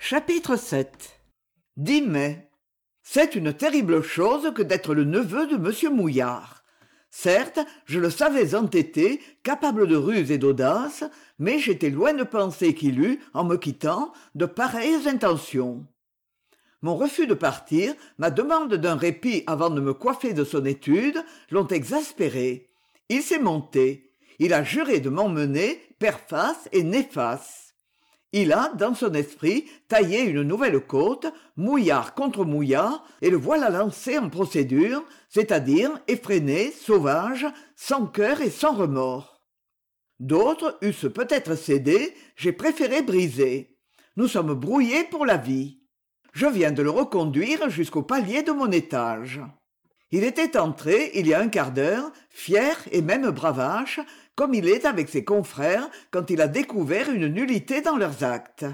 Chapitre 7 10 mai. C'est une terrible chose que d'être le neveu de monsieur Mouillard. Certes, je le savais entêté, capable de ruse et d'audace, mais j'étais loin de penser qu'il eût, en me quittant, de pareilles intentions. Mon refus de partir, ma demande d'un répit avant de me coiffer de son étude, l'ont exaspéré. Il s'est monté. Il a juré de m'emmener, père face et néface. Il a, dans son esprit, taillé une nouvelle côte, Mouillard contre Mouillard, et le voilà lancé en procédure, c'est-à-dire effréné, sauvage, sans cœur et sans remords. D'autres eussent peut-être cédé, j'ai préféré briser. Nous sommes brouillés pour la vie. Je viens de le reconduire jusqu'au palier de mon étage. Il était entré, il y a un quart d'heure, fier et même bravache, comme il est avec ses confrères quand il a découvert une nullité dans leurs actes.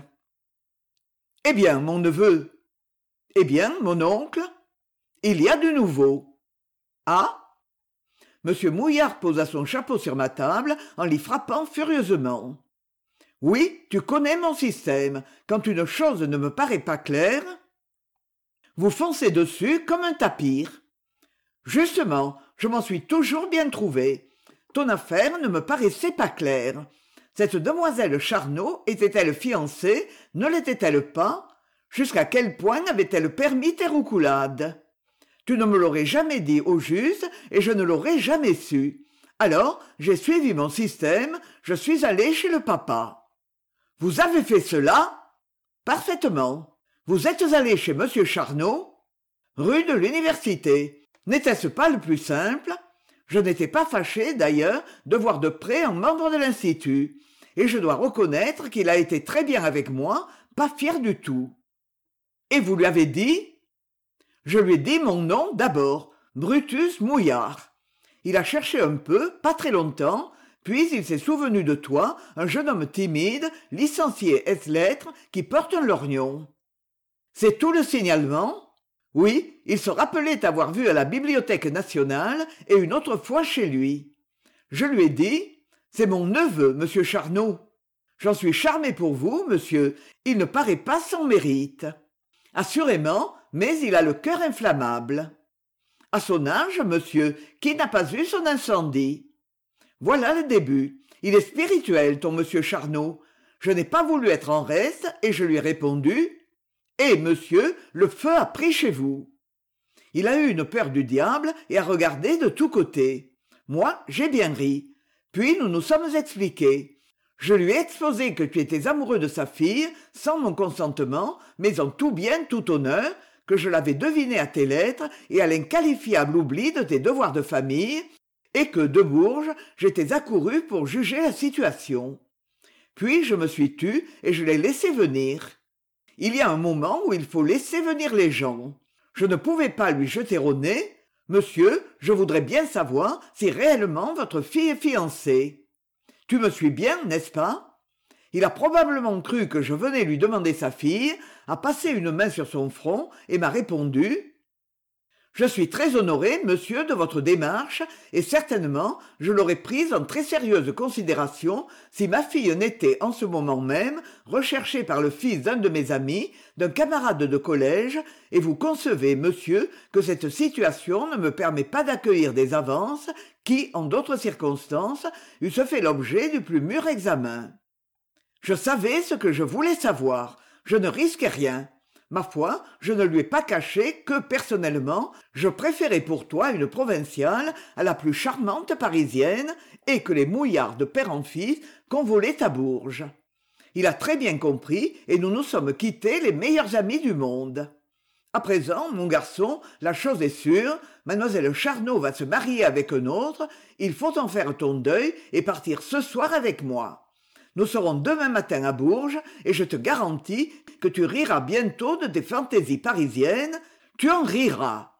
« Eh bien, mon neveu ?»« Eh bien, mon oncle ?»« Il y a du nouveau. »« Ah ?» Monsieur Mouillard posa son chapeau sur ma table en l'y frappant furieusement. « Oui, tu connais mon système. Quand une chose ne me paraît pas claire, vous foncez dessus comme un tapir. Justement, je m'en suis toujours bien trouvé. Ton affaire ne me paraissait pas claire. Cette demoiselle Charnot était-elle fiancée, ne l'était-elle pas? Jusqu'à quel point avait-elle permis tes roucoulades? Tu ne me l'aurais jamais dit au juste et je ne l'aurais jamais su. Alors, j'ai suivi mon système, je suis allé chez le papa. Vous avez fait cela? Parfaitement. Vous êtes allé chez monsieur Charnot? Rue de l'Université. N'était-ce pas le plus simple? Je n'étais pas fâché, d'ailleurs, de voir de près un membre de l'Institut, et je dois reconnaître qu'il a été très bien avec moi, pas fier du tout. Et vous lui avez dit? Je lui ai dit mon nom d'abord, Brutus Mouillard. Il a cherché un peu, pas très longtemps, puis il s'est souvenu de toi, un jeune homme timide, licencié ès-lettres, qui porte un lorgnon. C'est tout le signalement? Oui, il se rappelait t'avoir vu à la Bibliothèque nationale et une autre fois chez lui. Je lui ai dit, c'est mon neveu, monsieur Charnot. J'en suis charmé pour vous, monsieur, il ne paraît pas sans mérite. Assurément, mais il a le cœur inflammable. À son âge, monsieur, qui n'a pas eu son incendie? Voilà le début. Il est spirituel, ton monsieur Charnot. Je n'ai pas voulu être en reste et je lui ai répondu, « Eh, monsieur, le feu a pris chez vous. » Il a eu une peur du diable et a regardé de tous côtés. Moi, j'ai bien ri. Puis nous nous sommes expliqués. Je lui ai exposé que tu étais amoureux de sa fille, sans mon consentement, mais en tout bien, tout honneur, que je l'avais deviné à tes lettres et à l'inqualifiable oubli de tes devoirs de famille, et que, de Bourges, j'étais accouru pour juger la situation. Puis je me suis tu et je l'ai laissé venir. Il y a un moment où il faut laisser venir les gens. Je ne pouvais pas lui jeter au nez. « Monsieur, je voudrais bien savoir si réellement votre fille est fiancée. » Tu me suis bien, n'est-ce pas? Il a probablement cru que je venais lui demander sa fille, a passé une main sur son front et m'a répondu « Je suis très honoré, monsieur, de votre démarche, et certainement je l'aurais prise en très sérieuse considération si ma fille n'était en ce moment même recherchée par le fils d'un de mes amis, d'un camarade de collège, et vous concevez, monsieur, que cette situation ne me permet pas d'accueillir des avances qui, en d'autres circonstances, eussent fait l'objet du plus mûr examen. Je savais ce que je voulais savoir, je ne risquais rien. Ma foi, je ne lui ai pas caché que, personnellement, je préférais pour toi une provinciale à la plus charmante parisienne et que les Mouillards de père en fils convolaient à Bourges. Il a très bien compris et nous nous sommes quittés les meilleurs amis du monde. À présent, mon garçon, la chose est sûre, mademoiselle Charnot va se marier avec un autre, il faut en faire ton deuil et partir ce soir avec moi. Nous serons demain matin à Bourges et je te garantis que tu riras bientôt de tes fantaisies parisiennes, tu en riras.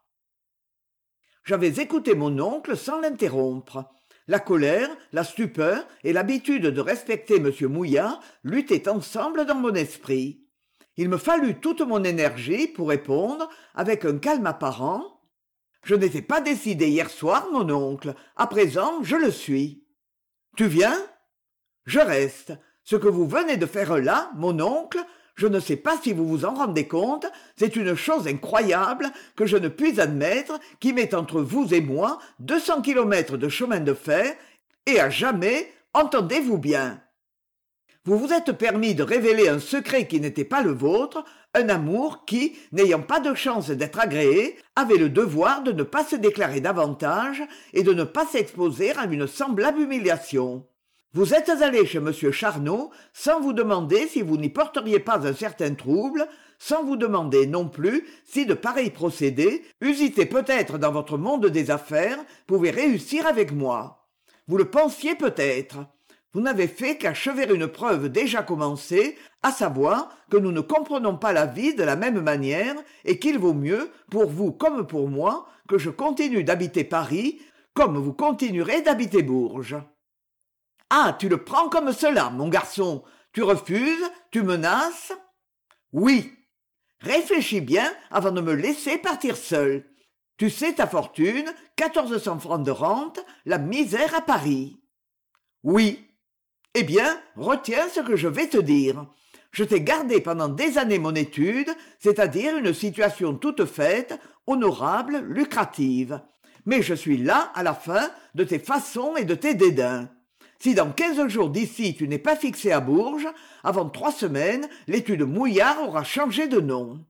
J'avais écouté mon oncle sans l'interrompre. La colère, la stupeur et l'habitude de respecter M. Mouillard luttaient ensemble dans mon esprit. Il me fallut toute mon énergie pour répondre, avec un calme apparent. « Je n'étais pas décidé hier soir, mon oncle. À présent, je le suis. »« Tu viens ?»« Je reste. Ce que vous venez de faire là, mon oncle, Je ne sais pas si vous vous en rendez compte, c'est une chose incroyable que je ne puis admettre qui met entre vous et moi 200 kilomètres de chemin de fer, et à jamais, entendez-vous bien. Vous vous êtes permis de révéler un secret qui n'était pas le vôtre, un amour qui, n'ayant pas de chance d'être agréé, avait le devoir de ne pas se déclarer davantage et de ne pas s'exposer à une semblable humiliation. Vous êtes allé chez M. Charnot sans vous demander si vous n'y porteriez pas un certain trouble, sans vous demander non plus si de pareils procédés, usités peut-être dans votre monde des affaires, pouvaient réussir avec moi. Vous le pensiez peut-être. Vous n'avez fait qu'achever une preuve déjà commencée, à savoir que nous ne comprenons pas la vie de la même manière et qu'il vaut mieux, pour vous comme pour moi, que je continue d'habiter Paris, comme vous continuerez d'habiter Bourges. Ah, tu le prends comme cela, mon garçon. Tu refuses, tu menaces? Oui. Réfléchis bien avant de me laisser partir seul. Tu sais ta fortune, 1400 francs de rente, la misère à Paris. Oui. Eh bien, retiens ce que je vais te dire. Je t'ai gardé pendant des années mon étude, c'est-à-dire une situation toute faite, honorable, lucrative. Mais je suis là, à la fin, de tes façons et de tes dédains. Si dans 15 jours d'ici tu n'es pas fixé à Bourges, avant 3 semaines, l'étude Mouillard aura changé de nom.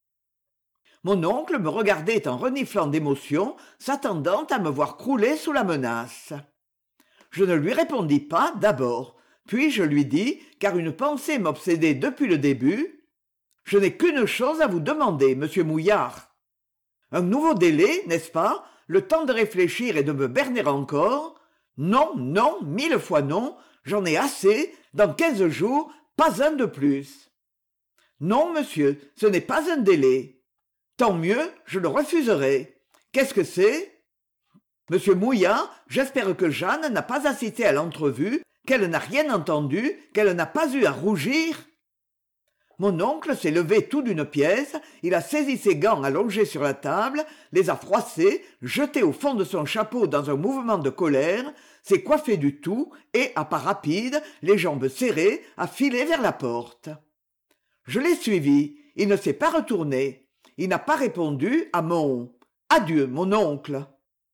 Mon oncle me regardait en reniflant d'émotion, s'attendant à me voir crouler sous la menace. Je ne lui répondis pas d'abord, puis je lui dis, car une pensée m'obsédait depuis le début, « Je n'ai qu'une chose à vous demander, monsieur Mouillard. Un nouveau délai, n'est-ce pas, le temps de réfléchir et de me berner encore? Non, non, 1000 fois non, j'en ai assez, dans 15 jours, pas un de plus. Non, monsieur, ce n'est pas un délai. Tant mieux, je le refuserai. Qu'est-ce que c'est? Monsieur Mouillard, j'espère que Jeanne n'a pas assisté à l'entrevue, qu'elle n'a rien entendu, qu'elle n'a pas eu à rougir. Mon oncle s'est levé tout d'une pièce, il a saisi ses gants allongés sur la table, les a froissés, jetés au fond de son chapeau dans un mouvement de colère, s'est coiffé du tout et, à pas rapide, les jambes serrées, a filé vers la porte. Je l'ai suivi, il ne s'est pas retourné, il n'a pas répondu à mon « Adieu, mon oncle ».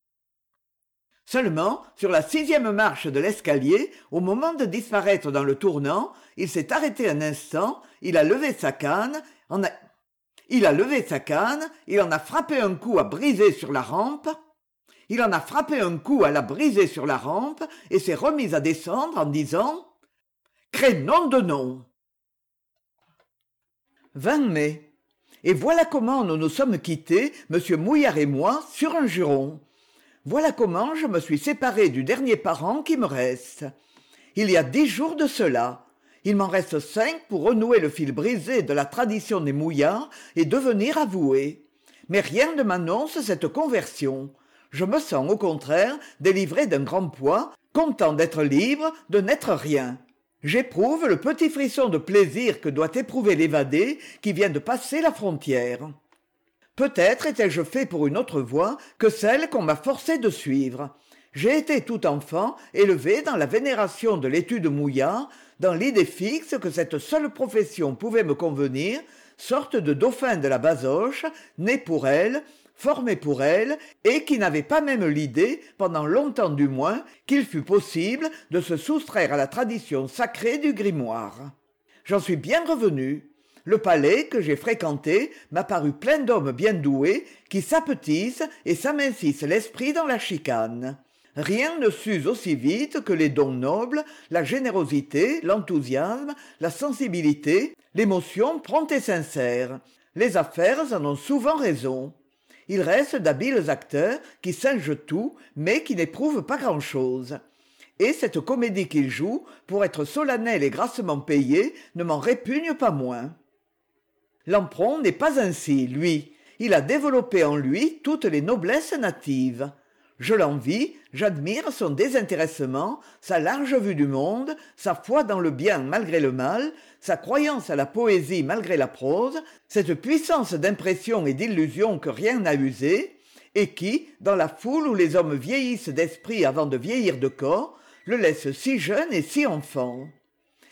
Seulement, sur la 6e marche de l'escalier, au moment de disparaître dans le tournant, il s'est arrêté un instant, il a levé sa canne, il en a frappé un coup à briser sur la rampe, et s'est remis à descendre en disant « Crénom de nom !» 20 mai. Et voilà comment nous nous sommes quittés, M. Mouillard et moi, sur un juron. Voilà comment je me suis séparé du dernier parent qui me reste. Il y a 10 jours de cela. Il m'en reste 5 pour renouer le fil brisé de la tradition des Mouillards et devenir avoué. Mais rien ne m'annonce cette conversion. Je me sens au contraire délivré d'un grand poids, content d'être libre, de n'être rien. J'éprouve le petit frisson de plaisir que doit éprouver l'évadé qui vient de passer la frontière. Peut-être étais-je fait pour une autre voie que celle qu'on m'a forcé de suivre. J'ai été tout enfant élevé dans la vénération de l'étude Mouillard, dans l'idée fixe que cette seule profession pouvait me convenir, sorte de dauphin de la basoche, né pour elle, formé pour elle, et qui n'avait pas même l'idée, pendant longtemps du moins, qu'il fût possible de se soustraire à la tradition sacrée du grimoire. J'en suis bien revenu. Le palais que j'ai fréquenté m'a paru plein d'hommes bien doués qui s'apetissent et s'amincissent l'esprit dans la chicane. Rien ne s'use aussi vite que les dons nobles, la générosité, l'enthousiasme, la sensibilité, l'émotion prompte et sincère. Les affaires en ont souvent raison. Il reste d'habiles acteurs qui singent tout, mais qui n'éprouvent pas grand-chose. Et cette comédie qu'ils jouent, pour être solennelle et grassement payée, ne m'en répugne pas moins. Lampron n'est pas ainsi, lui. Il a développé en lui toutes les noblesses natives. Je l'envie, j'admire son désintéressement, sa large vue du monde, sa foi dans le bien malgré le mal, sa croyance à la poésie malgré la prose, cette puissance d'impression et d'illusion que rien n'a usée, et qui, dans la foule où les hommes vieillissent d'esprit avant de vieillir de corps, le laisse si jeune et si enfant.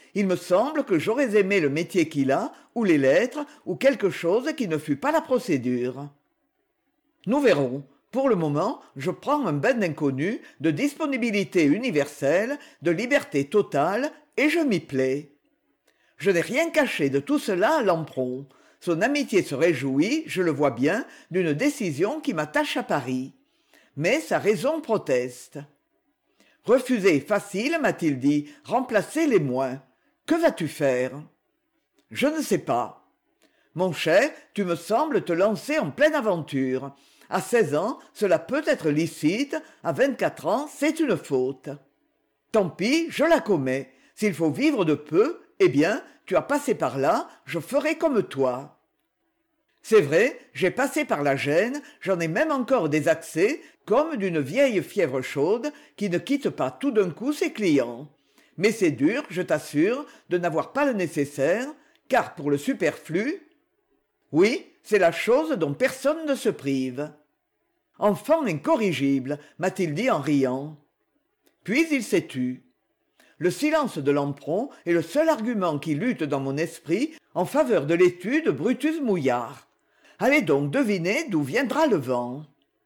Il me semble que j'aurais aimé le métier qu'il a, ou les lettres, ou quelque chose qui ne fût pas la procédure. Nous verrons. Pour le moment, je prends un bain d'inconnu, de disponibilité universelle, de liberté totale, et je m'y plais. Je n'ai rien caché de tout cela à Lampron. Son amitié se réjouit, je le vois bien, d'une décision qui m'attache à Paris. Mais sa raison proteste. Refuser est facile, m'a-t-il dit, remplacer l'est moins. Que vas-tu faire? Je ne sais pas. Mon cher, tu me sembles te lancer en pleine aventure. À 16 ans, cela peut être licite, à 24 ans, c'est une faute. Tant pis, je la commets. S'il faut vivre de peu, eh bien, tu as passé par là, je ferai comme toi. C'est vrai, j'ai passé par la gêne, j'en ai même encore des accès, comme d'une vieille fièvre chaude qui ne quitte pas tout d'un coup ses clients. Mais c'est dur, je t'assure, de n'avoir pas le nécessaire, car pour le superflu, oui, c'est la chose dont personne ne se prive. Enfant incorrigible, m'a-t-il dit en riant. Puis il s'est tu. Le silence de Lampron est le seul argument qui lutte dans mon esprit en faveur de l'étude Brutus Mouillard. Allez donc deviner d'où viendra le vent.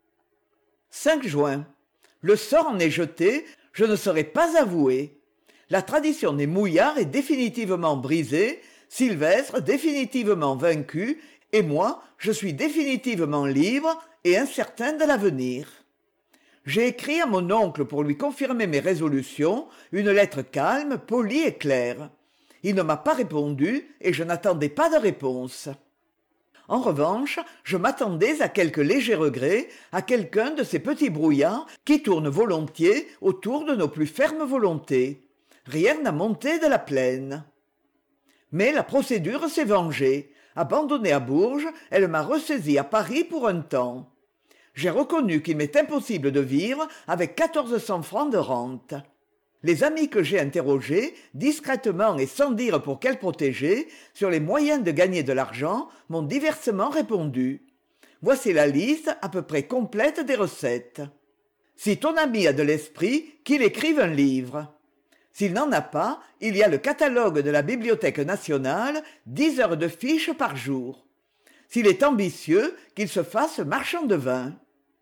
5 juin. Le sort en est jeté, je ne serai pas avoué. La tradition des Mouillards est définitivement brisée, Sylvestre définitivement vaincu, et moi, je suis définitivement libre et incertain de l'avenir. J'ai écrit à mon oncle pour lui confirmer mes résolutions, une lettre calme, polie et claire. Il ne m'a pas répondu et je n'attendais pas de réponse. En revanche, je m'attendais à quelque léger regret, à quelqu'un de ces petits brouillards qui tournent volontiers autour de nos plus fermes volontés. Rien n'a monté de la plaine. Mais la procédure s'est vengée. Abandonnée à Bourges, elle m'a ressaisi à Paris pour un temps. J'ai reconnu qu'il m'est impossible de vivre avec 1400 francs de rente. Les amis que j'ai interrogés, discrètement et sans dire pour quel protéger, sur les moyens de gagner de l'argent, m'ont diversement répondu. Voici la liste à peu près complète des recettes. Si ton ami a de l'esprit, qu'il écrive un livre. S'il n'en a pas, il y a le catalogue de la Bibliothèque nationale, 10 heures de fiches par jour. S'il est ambitieux, qu'il se fasse marchand de vin.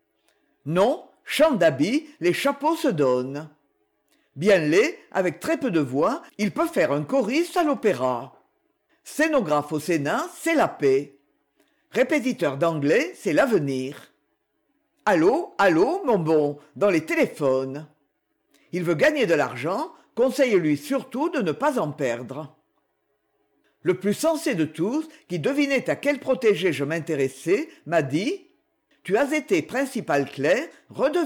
Non, champ d'habits, les chapeaux se donnent. Bien laid, avec très peu de voix, il peut faire un choriste à l'opéra. Scénographe au Sénat, c'est la paix. Répétiteur d'anglais, c'est l'avenir. Allô, allô, mon bon, dans les téléphones. Il veut gagner de l'argent, conseille-lui surtout de ne pas en perdre. Le plus sensé de tous, qui devinait à quel protégé je m'intéressais, m'a dit « Tu as été principal clerc, redeviens-le ».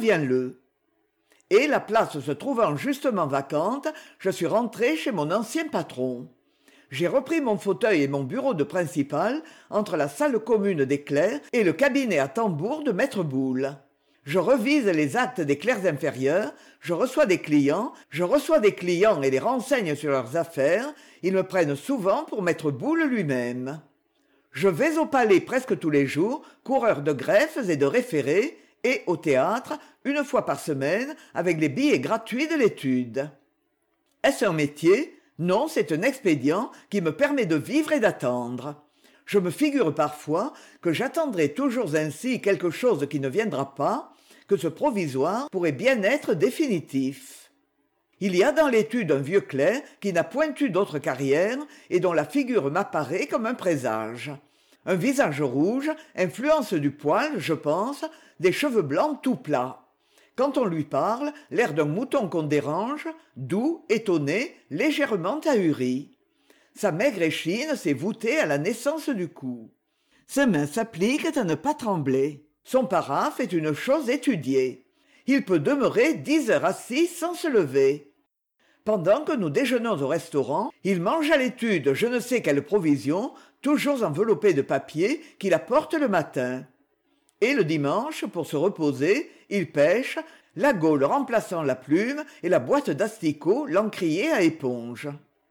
Et la place se trouvant justement vacante, je suis rentré chez mon ancien patron. J'ai repris mon fauteuil et mon bureau de principal entre la salle commune des clercs et le cabinet à tambour de maître Boule. Je revise les actes des clercs inférieurs, je reçois des clients et les renseigne sur leurs affaires, ils me prennent souvent pour maître Boule lui-même. Je vais au palais presque tous les jours, coureur de greffes et de référés, et au théâtre, une fois par semaine, avec les billets gratuits de l'étude. Est-ce un métier? Non, c'est un expédient qui me permet de vivre et d'attendre. Je me figure parfois que j'attendrai toujours ainsi quelque chose qui ne viendra pas, que ce provisoire pourrait bien être définitif. Il y a dans l'étude un vieux clerc qui n'a point eu d'autre carrière et dont la figure m'apparaît comme un présage. Un visage rouge, influence du poil, je pense, des cheveux blancs tout plats. Quand on lui parle, l'air d'un mouton qu'on dérange, doux, étonné, légèrement ahuri. Sa maigre échine s'est voûtée à la naissance du cou. Ses mains s'appliquent à ne pas trembler. Son paraphe est une chose étudiée. Il peut demeurer 10 heures assis sans se lever. Pendant que nous déjeunons au restaurant, il mange à l'étude je ne sais quelle provision, toujours enveloppée de papier, qu'il apporte le matin. Et le dimanche, pour se reposer, il pêche, la gaule remplaçant la plume et la boîte d'asticots l'encrier à éponge.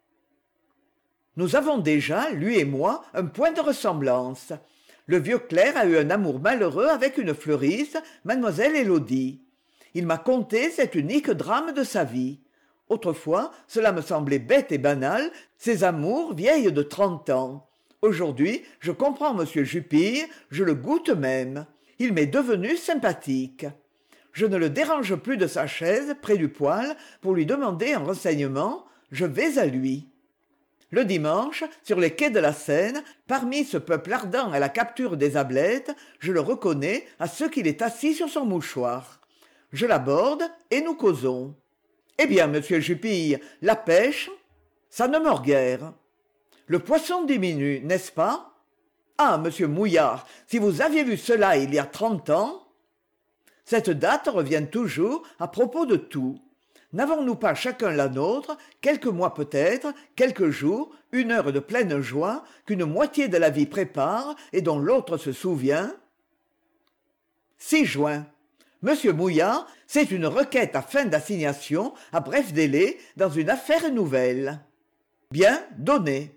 Nous avons déjà, lui et moi, un point de ressemblance. Le vieux clerc a eu un amour malheureux avec une fleuriste, mademoiselle Élodie. Il m'a conté cet unique drame de sa vie. Autrefois, cela me semblait bête et banal, ces amours vieilles de 30 ans. Aujourd'hui, je comprends M. Jupille, je le goûte même. Il m'est devenu sympathique. Je ne le dérange plus de sa chaise, près du poêle, pour lui demander un renseignement. Je vais à lui. Le dimanche, sur les quais de la Seine, parmi ce peuple ardent à la capture des ablettes, je le reconnais à ce qu'il est assis sur son mouchoir. Je l'aborde et nous causons. Eh bien, monsieur Jupille, la pêche, ça ne mord guère. Le poisson diminue, n'est-ce pas? Ah, monsieur Mouillard, si vous aviez vu cela il y a 30 ans. Cette date revient toujours à propos de tout. N'avons-nous pas chacun la nôtre, quelques mois peut-être, quelques jours, une heure de pleine joie, qu'une moitié de la vie prépare et dont l'autre se souvient? 6 juin. Monsieur Mouillard, c'est une requête à fin d'assignation, à bref délai, dans une affaire nouvelle. Bien, donnez.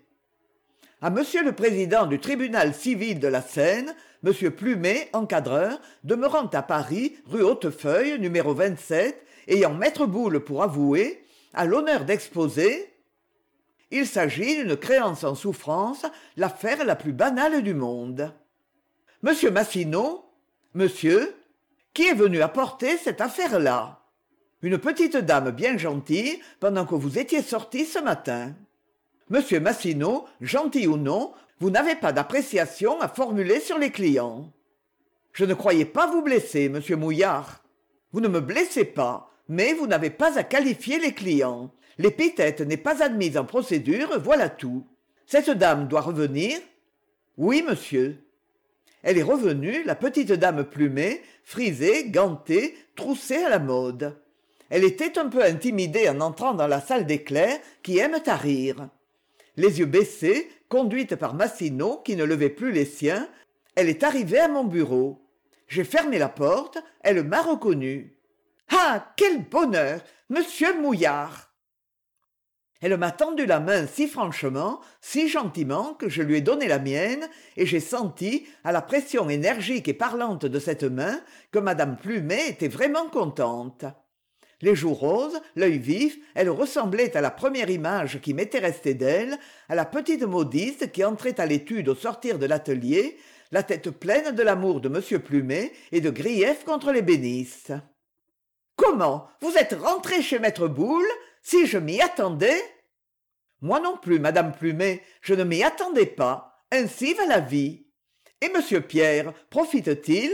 À monsieur le président du tribunal civil de la Seine, monsieur Plumet, encadreur, demeurant à Paris, rue Hautefeuille, numéro 27, ayant maître Boule pour avoué, a l'honneur d'exposer. Il s'agit d'une créance en souffrance, l'affaire la plus banale du monde. Monsieur Massino, monsieur, qui est venu apporter cette affaire-là? Une petite dame bien gentille, pendant que vous étiez sorti ce matin. Monsieur Massino, gentil ou non, vous n'avez pas d'appréciation à formuler sur les clients. Je ne croyais pas vous blesser, monsieur Mouillard. Vous ne me blessez pas, mais vous n'avez pas à qualifier les clients. L'épithète n'est pas admise en procédure, voilà tout. Cette dame doit revenir? Oui, monsieur. Elle est revenue, la petite dame plumée, frisée, gantée, troussée à la mode. Elle était un peu intimidée en entrant dans la salle des clercs qui aiment à rire. Les yeux baissés, conduite par Massino qui ne levait plus les siens, elle est arrivée à mon bureau. J'ai fermé la porte, elle m'a reconnu. Ah, quel bonheur, monsieur Mouillard! Elle m'a tendu la main si franchement, si gentiment, que je lui ai donné la mienne, et j'ai senti, à la pression énergique et parlante de cette main, que madame Plumet était vraiment contente. Les joues roses, l'œil vif, elle ressemblait à la première image qui m'était restée d'elle, à la petite modiste qui entrait à l'étude au sortir de l'atelier, la tête pleine de l'amour de monsieur Plumet et de griefs contre les bénisses. « Comment? Vous êtes rentrée chez maître Boule? Si je m'y attendais ?» Moi non plus, madame Plumet, je ne m'y attendais pas. Ainsi va la vie. Et monsieur Pierre, profite-t-il?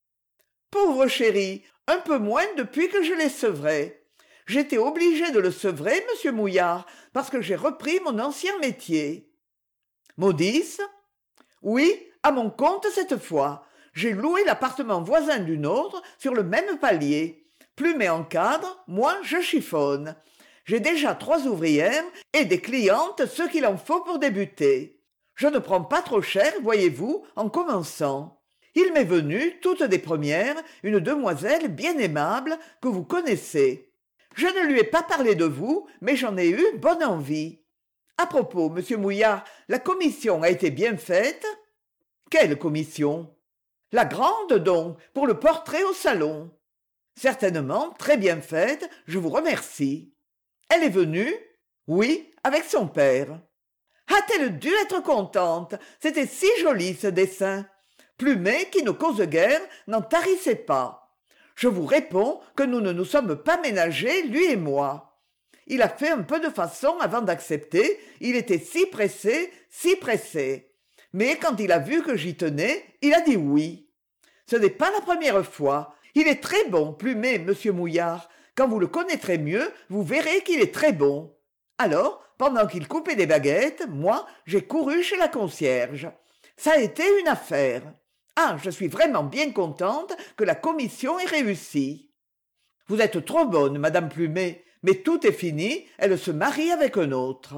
Pauvre chéri, un peu moins depuis que je l'ai sevré. J'étais obligé de le sevrer, monsieur Mouillard, parce que j'ai repris mon ancien métier. Maudisse? Oui, à mon compte cette fois. J'ai loué l'appartement voisin du nôtre, sur le même palier. Plumet encadre, moi je chiffonne. J'ai déjà 3 ouvrières et des clientes ce qu'il en faut pour débuter. Je ne prends pas trop cher, voyez-vous, en commençant. Il m'est venu, toutes des premières, une demoiselle bien aimable que vous connaissez. Je ne lui ai pas parlé de vous, mais j'en ai eu bonne envie. À propos, monsieur Mouillard, la commission a été bien faite? Quelle commission? La grande, donc, pour le portrait au salon. Certainement, très bien faite, je vous remercie. Elle est venue? Oui, avec son père. A-t-elle dû être contente? C'était si joli ce dessin. Plumet, qui ne cause guère, n'en tarissait pas. Je vous réponds que nous ne nous sommes pas ménagés, lui et moi. Il a fait un peu de façon avant d'accepter, il était si pressé, si pressé. Mais quand il a vu que j'y tenais, il a dit oui. Ce n'est pas la première fois. Il est très bon, Plumet, monsieur Mouillard. Quand vous le connaîtrez mieux, vous verrez qu'il est très bon. Alors, pendant qu'il coupait des baguettes, moi, j'ai couru chez la concierge. Ça a été une affaire. Ah, je suis vraiment bien contente que la commission ait réussi. Vous êtes trop bonne, madame Plumet, mais tout est fini, elle se marie avec un autre.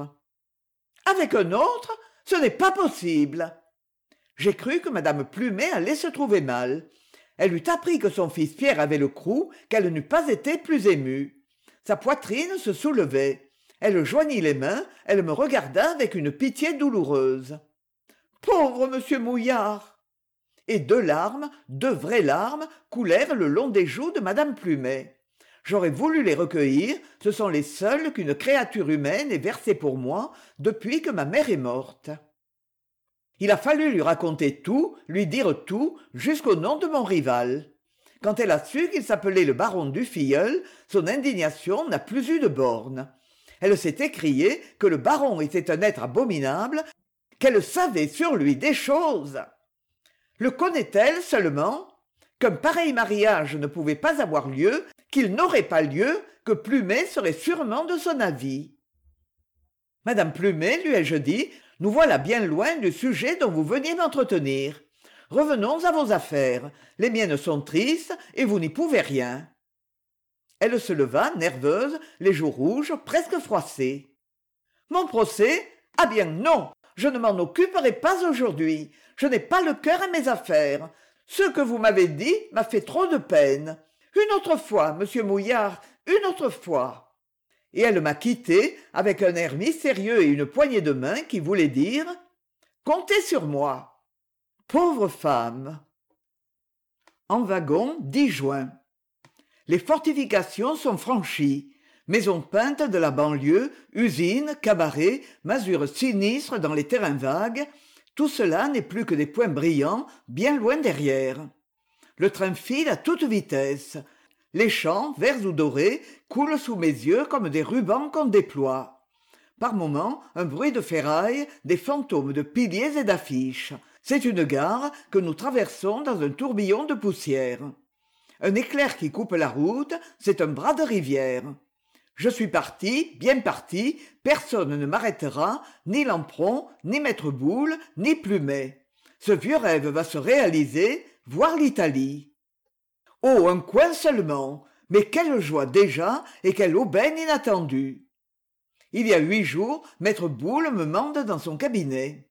Avec un autre? Ce n'est pas possible. J'ai cru que madame Plumet allait se trouver mal. Elle eût appris que son fils Pierre avait le crou, qu'elle n'eût pas été plus émue. Sa poitrine se soulevait. Elle joignit les mains, elle me regarda avec une pitié douloureuse. Pauvre monsieur Mouillard! Et 2 larmes, 2 vraies larmes, coulèrent le long des joues de madame Plumet. J'aurais voulu les recueillir, ce sont les seuls qu'une créature humaine ait versés pour moi depuis que ma mère est morte. Il a fallu lui raconter tout, lui dire tout, jusqu'au nom de mon rival. Quand elle a su qu'il s'appelait le baron Dufilleul, son indignation n'a plus eu de bornes. Elle s'est écriée que le baron était un être abominable, qu'elle savait sur lui des choses. Le connaît-elle seulement? Qu'un pareil mariage ne pouvait pas avoir lieu, qu'il n'aurait pas lieu, que Plumet serait sûrement de son avis. Madame Plumet, lui ai-je dit, nous voilà bien loin du sujet dont vous veniez m'entretenir. Revenons à vos affaires. Les miennes sont tristes et vous n'y pouvez rien. Elle se leva, nerveuse, les joues rouges, presque froissées. Mon procès? Ah bien non, je ne m'en occuperai pas aujourd'hui. Je n'ai pas le cœur à mes affaires. Ce que vous m'avez dit m'a fait trop de peine. Une autre fois, monsieur Mouillard, une autre fois. Et elle m'a quitté avec un air mystérieux et une poignée de main qui voulaient dire « Comptez sur moi ». Pauvre femme. En wagon, 10 juin. Les fortifications sont franchies. Maisons peintes de la banlieue, usines, cabarets, masures sinistres dans les terrains vagues, tout cela n'est plus que des points brillants, bien loin derrière. Le train file à toute vitesse. Les champs, verts ou dorés, coulent sous mes yeux comme des rubans qu'on déploie. Par moments, un bruit de ferraille, des fantômes de piliers et d'affiches. C'est une gare que nous traversons dans un tourbillon de poussière. Un éclair qui coupe la route, c'est un bras de rivière. Je suis parti, bien parti, personne ne m'arrêtera, ni Lampron, ni Maître Boule, ni Plumet. Ce vieux rêve va se réaliser, voir l'Italie. Oh, un coin seulement, mais quelle joie déjà et quelle aubaine inattendue. Il y a 8 jours, Maître Boule me mande dans son cabinet.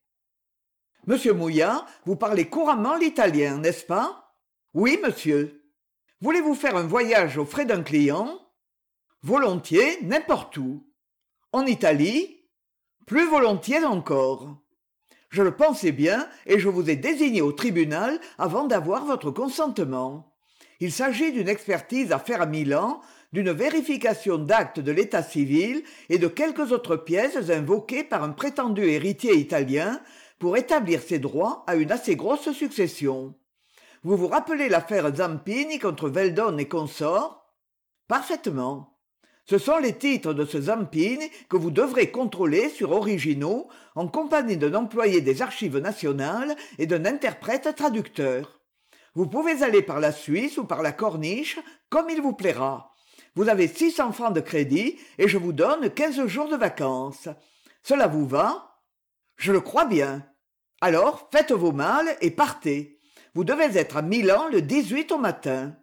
« Monsieur Mouillard, vous parlez couramment l'italien, n'est-ce pas ?»« Oui, monsieur. »« Voulez-vous faire un voyage aux frais d'un client ?»« Volontiers, n'importe où. »« En Italie ?»« Plus volontiers encore. » Je le pensais bien et je vous ai désigné au tribunal avant d'avoir votre consentement. Il s'agit d'une expertise à faire à Milan, d'une vérification d'actes de l'état civil et de quelques autres pièces invoquées par un prétendu héritier italien pour établir ses droits à une assez grosse succession. Vous vous rappelez l'affaire Zampini contre Veldon et consorts? Parfaitement. Ce sont les titres de ce Zampini que vous devrez contrôler sur originaux en compagnie d'un employé des archives nationales et d'un interprète traducteur. Vous pouvez aller par la Suisse ou par la Corniche, comme il vous plaira. Vous avez 600 francs de crédit et je vous donne 15 jours de vacances. Cela vous va? Je le crois bien. Alors, faites vos malles et partez. Vous devez être à Milan le 18 au matin.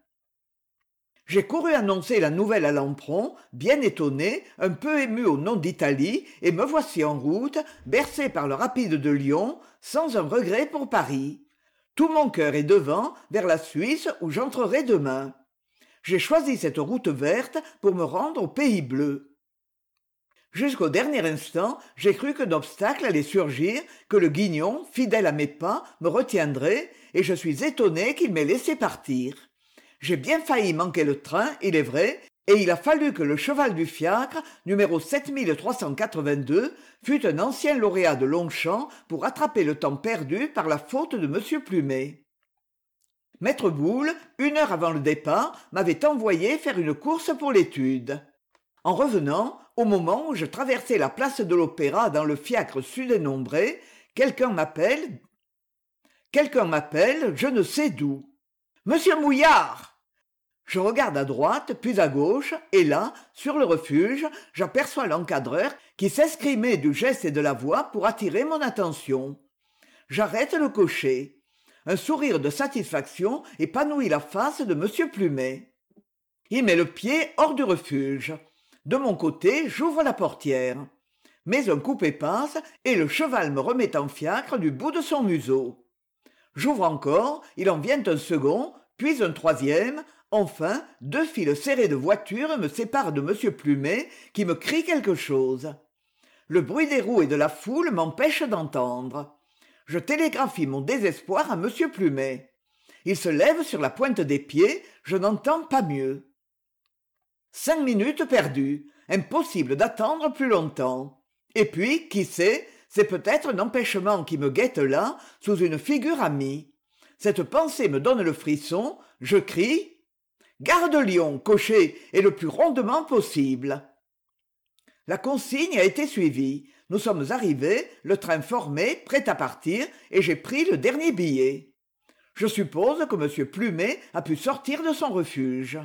J'ai couru annoncer la nouvelle à Lampron, bien étonné, un peu ému au nom d'Italie, et me voici en route, bercé par le rapide de Lyon, sans un regret pour Paris. Tout mon cœur est devant, vers la Suisse où j'entrerai demain. J'ai choisi cette route verte pour me rendre au Pays Bleu. Jusqu'au dernier instant, j'ai cru qu'un obstacle allait surgir, que le guignon, fidèle à mes pas, me retiendrait, et je suis étonné qu'il m'ait laissé partir. J'ai bien failli manquer le train, il est vrai, et il a fallu que le cheval du fiacre, numéro 7382, fût un ancien lauréat de Longchamp pour rattraper le temps perdu par la faute de M. Plumet. Maître Boule, 1 heure avant le départ, m'avait envoyé faire une course pour l'étude. En revenant, au moment où je traversais la place de l'Opéra dans le fiacre sud-dénombré, quelqu'un m'appelle, je ne sais d'où. « Monsieur Mouillard !» Je regarde à droite, puis à gauche, et là, sur le refuge, j'aperçois l'encadreur qui s'escrimait du geste et de la voix pour attirer mon attention. J'arrête le cocher. Un sourire de satisfaction épanouit la face de M. Plumet. Il met le pied hors du refuge. De mon côté, j'ouvre la portière. Mais un coupé passe et le cheval me remet en fiacre du bout de son museau. J'ouvre encore, il en vient un second, puis un troisième. Enfin, 2 files serrées de voitures me séparent de M. Plumet, qui me crie quelque chose. Le bruit des roues et de la foule m'empêche d'entendre. Je télégraphie mon désespoir à M. Plumet. Il se lève sur la pointe des pieds, je n'entends pas mieux. 5 minutes perdues. Impossible d'attendre plus longtemps. Et puis, qui sait, c'est peut-être un empêchement qui me guette là, sous une figure amie. Cette pensée me donne le frisson, je crie « Gare de Lyon, cocher, et le plus rondement possible !» La consigne a été suivie. Nous sommes arrivés, le train formé, prêt à partir, et j'ai pris le dernier billet. Je suppose que M. Plumet a pu sortir de son refuge.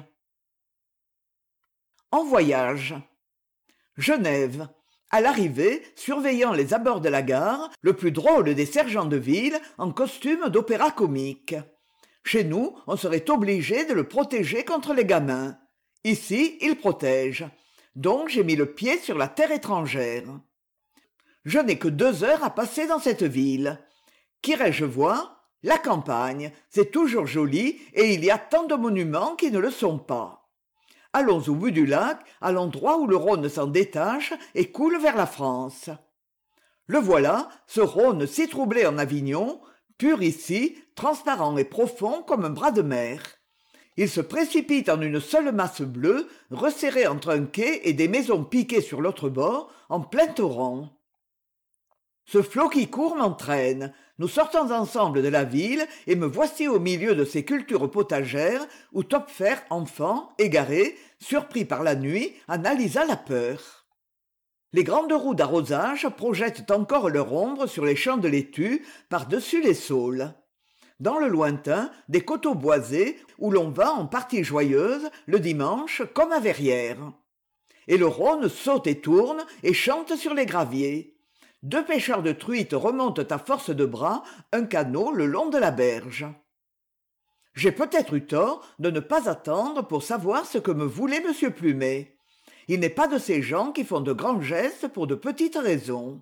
En voyage. Genève. À l'arrivée, surveillant les abords de la gare, le plus drôle des sergents de ville en costume d'opéra comique. Chez nous, on serait obligé de le protéger contre les gamins. Ici, il protège. Donc j'ai mis le pied sur la terre étrangère. Je n'ai que 2 heures à passer dans cette ville. Qu'irai-je voir ? La campagne, c'est toujours joli et il y a tant de monuments qui ne le sont pas. Allons au bout du lac, à l'endroit où le Rhône s'en détache et coule vers la France. Le voilà, ce Rhône si troublé en Avignon, pur ici, transparent et profond comme un bras de mer. Il se précipite en une seule masse bleue, resserrée entre un quai et des maisons piquées sur l'autre bord, en plein torrent. Ce flot qui court m'entraîne. Nous sortons ensemble de la ville et me voici au milieu de ces cultures potagères où Topfer, enfant, égaré, surpris par la nuit, analysa la peur. Les grandes roues d'arrosage projettent encore leur ombre sur les champs de laitue par-dessus les saules. Dans le lointain, des coteaux boisés où l'on va en partie joyeuse le dimanche comme à Verrières. Et le Rhône saute et tourne et chante sur les graviers. 2 pêcheurs de truites remontent à force de bras un canot le long de la berge. J'ai peut-être eu tort de ne pas attendre pour savoir ce que me voulait M. Plumet. Il n'est pas de ces gens qui font de grands gestes pour de petites raisons.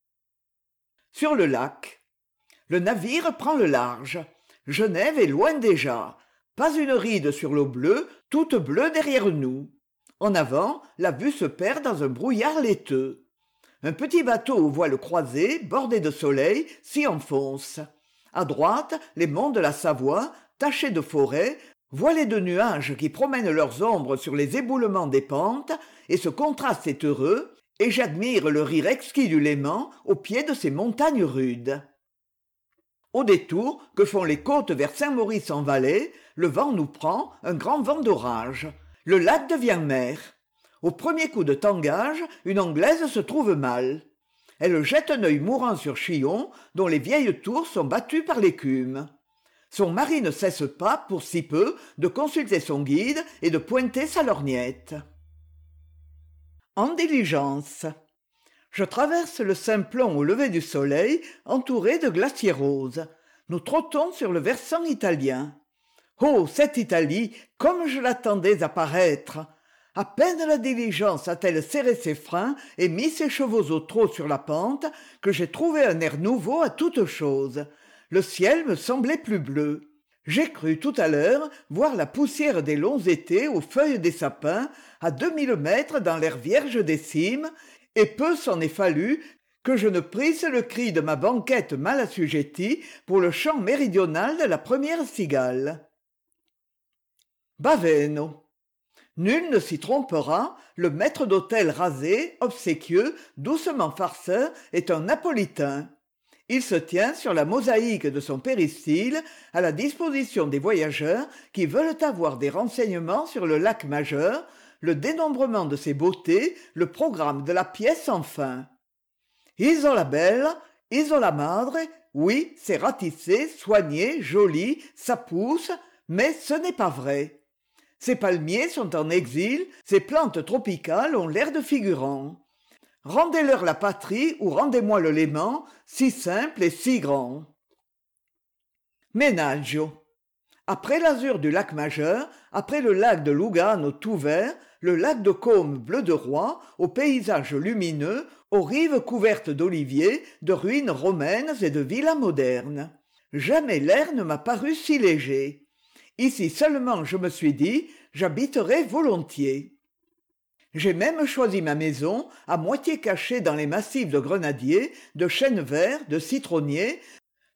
Sur le lac. Le navire prend le large. Genève est loin déjà. Pas une ride sur l'eau bleue, toute bleue derrière nous. En avant, la vue se perd dans un brouillard laiteux. Un petit bateau aux voiles croisées, bordé de soleil, s'y enfonce. À droite, les monts de la Savoie, tachés de forêts, voilés de nuages qui promènent leurs ombres sur les éboulements des pentes, et ce contraste est heureux, et j'admire le rire exquis du Léman au pied de ces montagnes rudes. Au détour que font les côtes vers Saint-Maurice-en-Valais, le vent nous prend, un grand vent d'orage. Le lac devient mer. Au premier coup de tangage, une Anglaise se trouve mal. Elle jette un œil mourant sur Chillon, dont les vieilles tours sont battues par l'écume. Son mari ne cesse pas, pour si peu, de consulter son guide et de pointer sa lorgnette. En diligence. Je traverse le Simplon au lever du soleil, entouré de glaciers roses. Nous trottons sur le versant italien. Oh, cette Italie, comme je l'attendais apparaître! À peine la diligence a-t-elle serré ses freins et mis ses chevaux au trot sur la pente que j'ai trouvé un air nouveau à toute chose. Le ciel me semblait plus bleu. J'ai cru tout à l'heure voir la poussière des longs étés aux feuilles des sapins à 2000 mètres dans l'air vierge des cimes, et peu s'en est fallu que je ne prisse le cri de ma banquette mal assujettie pour le chant méridional de la première cigale. Baveno. Nul ne s'y trompera, le maître d'hôtel rasé, obséquieux, doucement farceur, est un napolitain. Il se tient sur la mosaïque de son péristyle à la disposition des voyageurs qui veulent avoir des renseignements sur le lac majeur, le dénombrement de ses beautés, le programme de la pièce sans fin. Isola bella, Isola madre, oui, c'est ratissé, soigné, joli, ça pousse, mais ce n'est pas vrai. Ces palmiers sont en exil, ces plantes tropicales ont l'air de figurants. Rendez-leur la patrie ou rendez-moi le Léman, si simple et si grand. Menaggio. Après l'azur du lac majeur, après le lac de Lugano tout vert, le lac de Côme bleu de roi, aux paysages lumineux, aux rives couvertes d'oliviers, de ruines romaines et de villas modernes. Jamais l'air ne m'a paru si léger. Ici seulement je me suis dit, j'habiterai volontiers. J'ai même choisi ma maison, à moitié cachée dans les massifs de grenadiers, de chênes verts, de citronniers,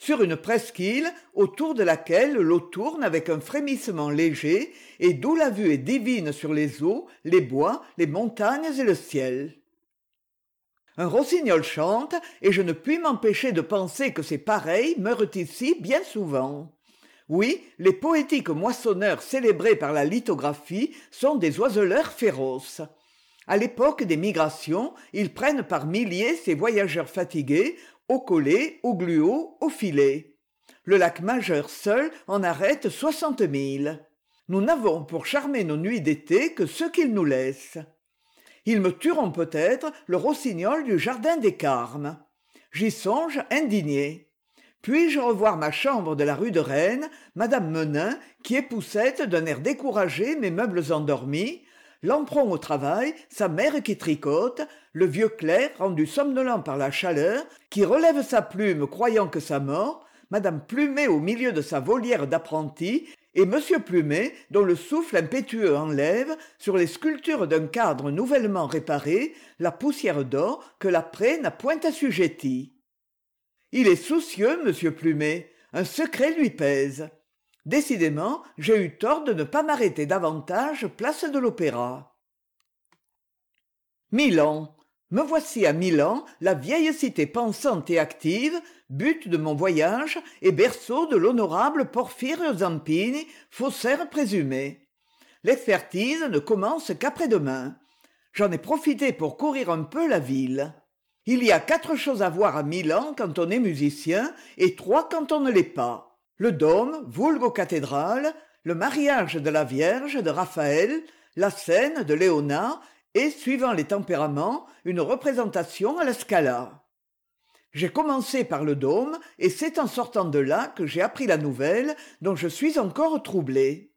sur une presqu'île autour de laquelle l'eau tourne avec un frémissement léger et d'où la vue est divine sur les eaux, les bois, les montagnes et le ciel. Un rossignol chante, et je ne puis m'empêcher de penser que ces pareils meurent ici bien souvent. Oui, les poétiques moissonneurs célébrés par la lithographie sont des oiseleurs féroces. À l'époque des migrations, ils prennent par milliers ces voyageurs fatigués, au collet, au gluot, au filet. Le lac majeur seul en arrête 60 000. Nous n'avons pour charmer nos nuits d'été que ce qu'ils nous laissent. Ils me tueront peut-être le rossignol du jardin des Carmes. J'y songe indigné. Puis-je revoir ma chambre de la rue de Rennes, madame Menin, qui époussette d'un air découragé mes meubles endormis, Lampron au travail, sa mère qui tricote, le vieux clerc rendu somnolent par la chaleur, qui relève sa plume croyant que ça mord, madame Plumet au milieu de sa volière d'apprentis, et monsieur Plumet dont le souffle impétueux enlève, sur les sculptures d'un cadre nouvellement réparé, la poussière d'or que la praie n'a point assujettie. Il est soucieux, monsieur Plumet, un secret lui pèse. Décidément, j'ai eu tort de ne pas m'arrêter davantage place de l'Opéra. Milan. Me voici à Milan, la vieille cité pensante et active, but de mon voyage et berceau de l'honorable Porphyre Zampini, faussaire présumé. L'expertise ne commence qu'après-demain. J'en ai profité pour courir un peu la ville. Il y a 4 choses à voir à Milan quand on est musicien et 3 quand on ne l'est pas. Le dôme, vulgo cathédrale, le mariage de la Vierge de Raphaël, la scène de Léonard et, suivant les tempéraments, une représentation à la Scala. J'ai commencé par le dôme et c'est en sortant de là que j'ai appris la nouvelle dont je suis encore troublé.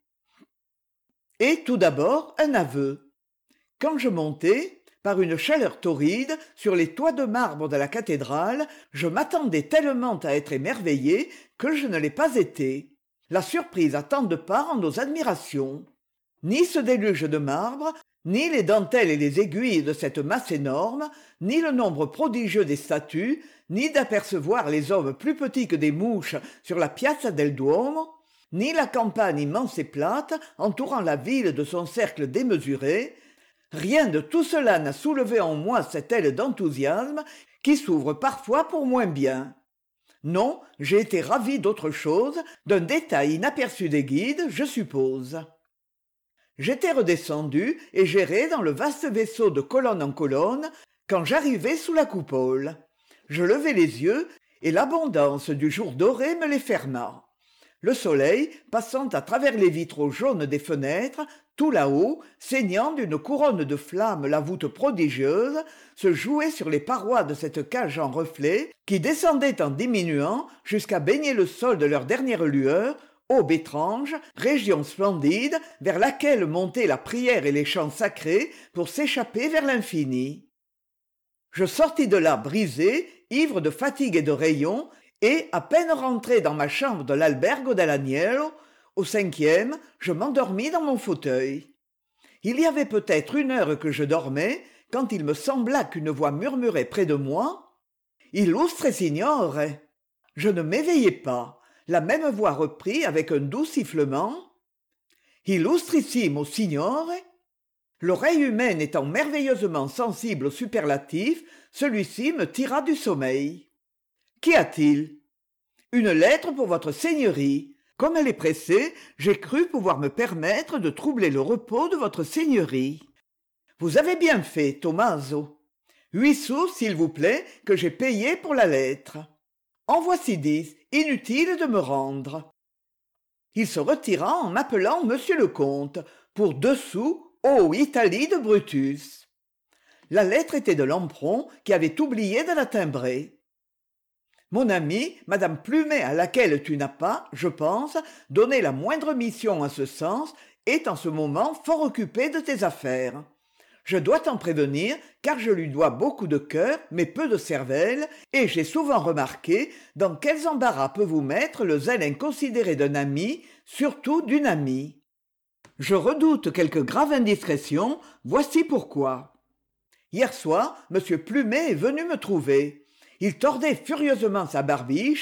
Et tout d'abord un aveu. Quand je montais, par une chaleur torride, sur les toits de marbre de la cathédrale, je m'attendais tellement à être émerveillé que je ne l'ai pas été. La surprise a tant de part en nos admirations. Ni ce déluge de marbre, ni les dentelles et les aiguilles de cette masse énorme, ni le nombre prodigieux des statues, ni d'apercevoir les hommes plus petits que des mouches sur la Piazza del Duomo, ni la campagne immense et plate entourant la ville de son cercle démesuré, rien de tout cela n'a soulevé en moi cette aile d'enthousiasme qui s'ouvre parfois pour moins bien. Non, j'ai été ravi d'autre chose, d'un détail inaperçu des guides, je suppose. J'étais redescendu et j'errais dans le vaste vaisseau de colonne en colonne quand j'arrivai sous la coupole. Je levai les yeux et l'abondance du jour doré me les ferma. Le soleil, passant à travers les vitraux jaunes des fenêtres, tout là-haut, saignant d'une couronne de flammes la voûte prodigieuse, se jouait sur les parois de cette cage en reflet qui descendait en diminuant jusqu'à baigner le sol de leur dernière lueur, aube étrange, région splendide vers laquelle montaient la prière et les chants sacrés pour s'échapper vers l'infini. Je sortis de là brisé, ivre de fatigue et de rayons, et, à peine rentré dans ma chambre de l'Albergo dell'Agnello, au 5e, je m'endormis dans mon fauteuil. Il y avait peut-être 1 heure que je dormais, quand il me sembla qu'une voix murmurait près de moi « Illustre signore !» Je ne m'éveillai pas. La même voix reprit avec un doux sifflement « Illustrissimo signore !» L'oreille humaine étant merveilleusement sensible aux superlatifs, celui-ci me tira du sommeil. « Qu'y a-t-il ?»« Une lettre pour votre seigneurie. Comme elle est pressée, j'ai cru pouvoir me permettre de troubler le repos de votre seigneurie. » « Vous avez bien fait, Tommaso. 8 sous, s'il vous plaît, que j'ai payé pour la lettre. En voici 10, inutile de me rendre. » Il se retira en m'appelant monsieur le comte, pour 2 sous, ô Italie de Brutus. La lettre était de Lampron, qui avait oublié de la timbrer. Mon amie, madame Plumet, à laquelle tu n'as pas, je pense, donné la moindre mission en ce sens, est en ce moment fort occupée de tes affaires. Je dois t'en prévenir, car je lui dois beaucoup de cœur, mais peu de cervelle, et j'ai souvent remarqué dans quels embarras peut vous mettre le zèle inconsidéré d'un ami, surtout d'une amie. Je redoute quelque grave indiscrétion, voici pourquoi. Hier soir, M. Plumet est venu me trouver. Il tordait furieusement sa barbiche,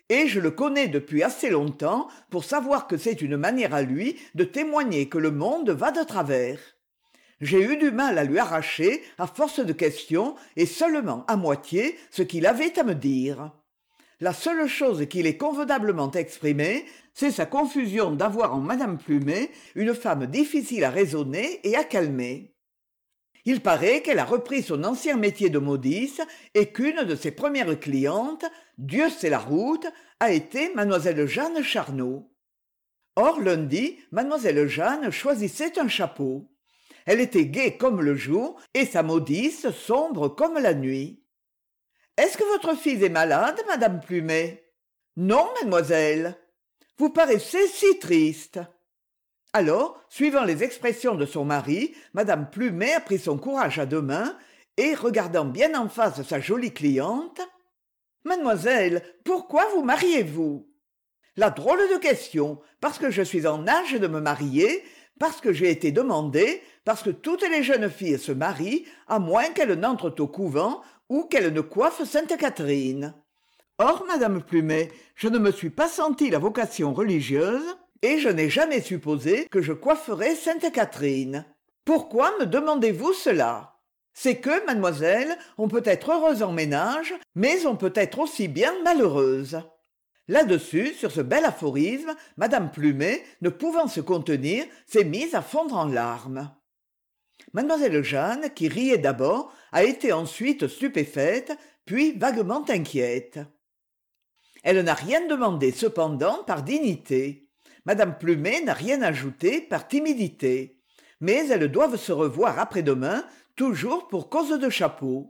et je le connais depuis assez longtemps pour savoir que c'est une manière à lui de témoigner que le monde va de travers. J'ai eu du mal à lui arracher, à force de questions, et seulement à moitié, ce qu'il avait à me dire. La seule chose qu'il ait convenablement exprimée, c'est sa confusion d'avoir en madame Plumet une femme difficile à raisonner et à calmer. Il paraît qu'elle a repris son ancien métier de modiste et qu'une de ses premières clientes, Dieu sait la route, a été mademoiselle Jeanne Charnot. Or lundi, mademoiselle Jeanne choisissait un chapeau. Elle était gaie comme le jour et sa modiste sombre comme la nuit. « Est-ce que votre fille est malade, madame Plumet ?»« Non, mademoiselle. »« Vous paraissez si triste. » Alors, suivant les expressions de son mari, madame Plumet a pris son courage à deux mains et, regardant bien en face sa jolie cliente, « Mademoiselle, pourquoi vous mariez-vous ?»« La drôle de question, parce que je suis en âge de me marier, parce que j'ai été demandée, parce que toutes les jeunes filles se marient, à moins qu'elles n'entrent au couvent ou qu'elles ne coiffent Sainte-Catherine. Or, madame Plumet, je ne me suis pas senti la vocation religieuse, et je n'ai jamais supposé que je coifferais Sainte-Catherine. Pourquoi me demandez-vous cela ? C'est que, mademoiselle, on peut être heureuse en ménage, mais on peut être aussi bien malheureuse. » Là-dessus, sur ce bel aphorisme, madame Plumet, ne pouvant se contenir, s'est mise à fondre en larmes. Mademoiselle Jeanne, qui riait d'abord, a été ensuite stupéfaite, puis vaguement inquiète. Elle n'a rien demandé cependant par dignité. Madame Plumet n'a rien ajouté par timidité. Mais elles doivent se revoir après-demain, toujours pour cause de chapeau.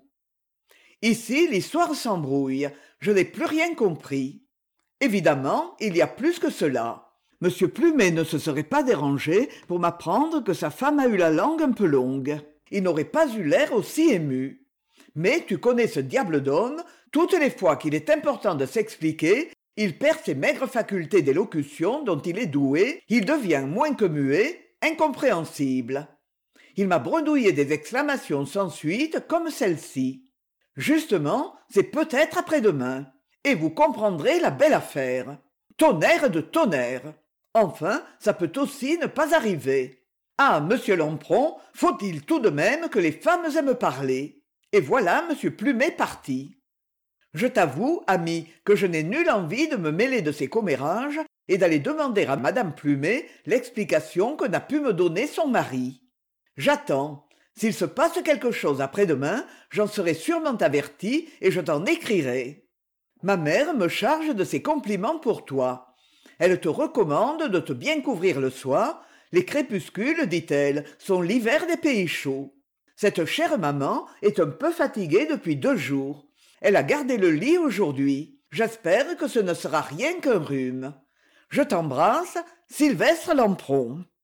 Ici, l'histoire s'embrouille. Je n'ai plus rien compris. Évidemment, il y a plus que cela. Monsieur Plumet ne se serait pas dérangé pour m'apprendre que sa femme a eu la langue un peu longue. Il n'aurait pas eu l'air aussi ému. Mais tu connais ce diable d'homme, toutes les fois qu'il est important de s'expliquer, il perd ses maigres facultés d'élocution dont il est doué, il devient moins que muet, incompréhensible. Il m'a bredouillé des exclamations sans suite comme celle-ci. Justement, c'est peut-être après-demain. Et vous comprendrez la belle affaire. Tonnerre de tonnerre. Enfin, ça peut aussi ne pas arriver. Ah, monsieur Lampron, faut-il tout de même que les femmes aiment parler. Et voilà monsieur Plumet parti. Je t'avoue, ami, que je n'ai nulle envie de me mêler de ces commérages et d'aller demander à madame Plumet l'explication que n'a pu me donner son mari. J'attends. S'il se passe quelque chose après-demain, j'en serai sûrement averti et je t'en écrirai. Ma mère me charge de ses compliments pour toi. Elle te recommande de te bien couvrir le soir. Les crépuscules, dit-elle, sont l'hiver des pays chauds. Cette chère maman est un peu fatiguée depuis 2 jours. Elle a gardé le lit aujourd'hui. J'espère que ce ne sera rien qu'un rhume. Je t'embrasse, Sylvestre Lampron.